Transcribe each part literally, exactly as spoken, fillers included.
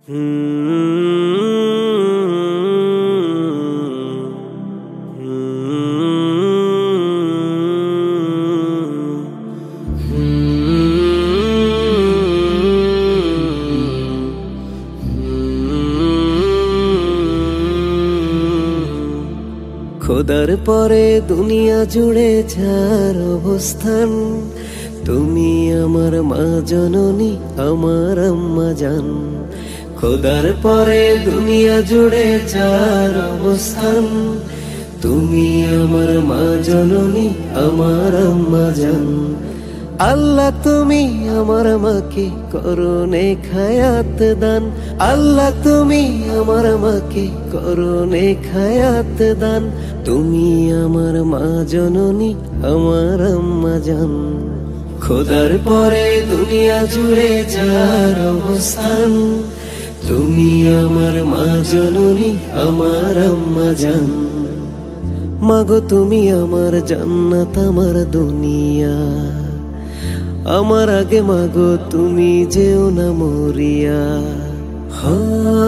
খোদার পরে দুনিয়া জুড়ে যার অবস্থান, তুমি আমার মা জননী, আমার আম্মা জান। খোদার পরে দুনিয়া জুড়ে যার অবস্থান, তুমি আমার মা জননী, আমার আম্মা জান। আল্লাহ তুমি আমার মাকে করো নেক হায়াত দান, আল্লাহ তুমি আমার মাকে করো নেক হায়াত দান। তুমি আমার মা জননী, আমার আম্মা জান। খোদার পরে দুনিয়া জুড়ে যার অবস্থান, তুমি আমার মা জননী, আমার আম্মা জান। মাগো তুমি আমার জান্নাত, আমার দুনিয়া, আমার আগে মাগো তুমি যেও না মরিয়া। হা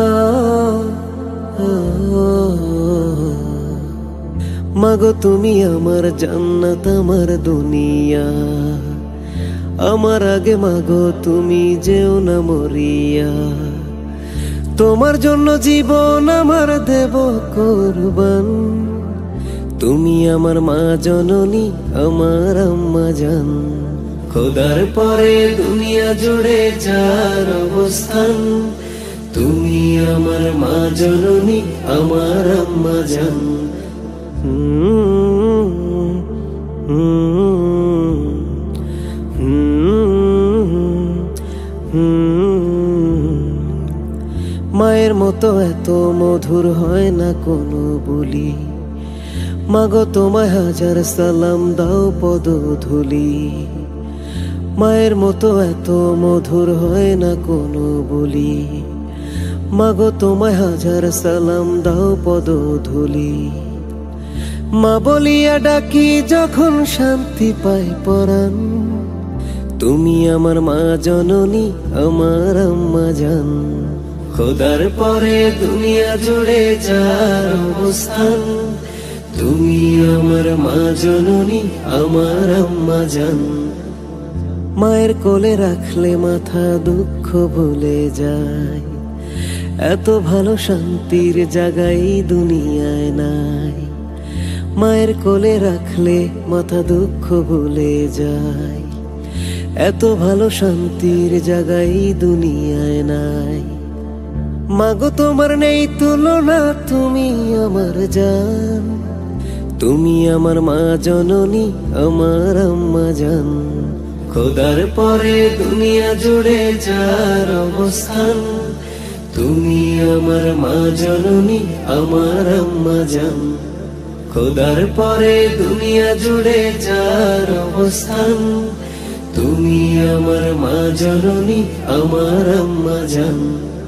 মাগো তুমি আমার জান্নাত, আমার দুনিয়া, আমার আগে মাগো তুমি যেও না মরিয়া। তোমার জন্য জীবন আমার দেব কুরবান, তুমি আমার মা জননী, আমার আম্মা জান। খোদার পরে দুনিয়া জুড়ে যার অবস্থান, তুমি আমার মা জননী, আমার আম্মা জান। মায়ের মতো এত মধুর হয় না কোনো বলি, মাগো তোমায় হাজার সালাম দাও পদধূলি। মায়ের মতো এত মধুর হয় না কোনো বলি, মাগো তোমায় হাজার সালাম দাও পদধূলি। মা বলিয়া ডাকি যখন শান্তি পাই পরাণ, তুমি আমার মা জননী, আমার আম্মা জান। খোদার পরে দুনিয়া জুড়ে যার অবস্থান, তুমি আমার মা জননী, আমার আম্মা জান। মায়ের কোলে রাখলে মাথা দুঃখ ভুলে যায়, এত ভালো শান্তির জায়গায় দুনিয়ায় নাই। মায়ের কোলে রাখলে মাথা দুঃখ ভুলে যায়, এত ভালো শান্তির জায়গায় দুনিয়ায় নাই। মাগো তোমার নেই তুলনা, তুমি আমার জান, তুমি আমার মা জননী, আমার আম্মা জান। খোদার পরে দুনিয়া জুড়ে যার অবস্থান, তুমি আমার মা জননী, আমার আম্মা জান। খোদার পরে দুনিয়া জুড়ে যার অবস্থান, তুমি আমার মা জননী, আমার আম্মা জান।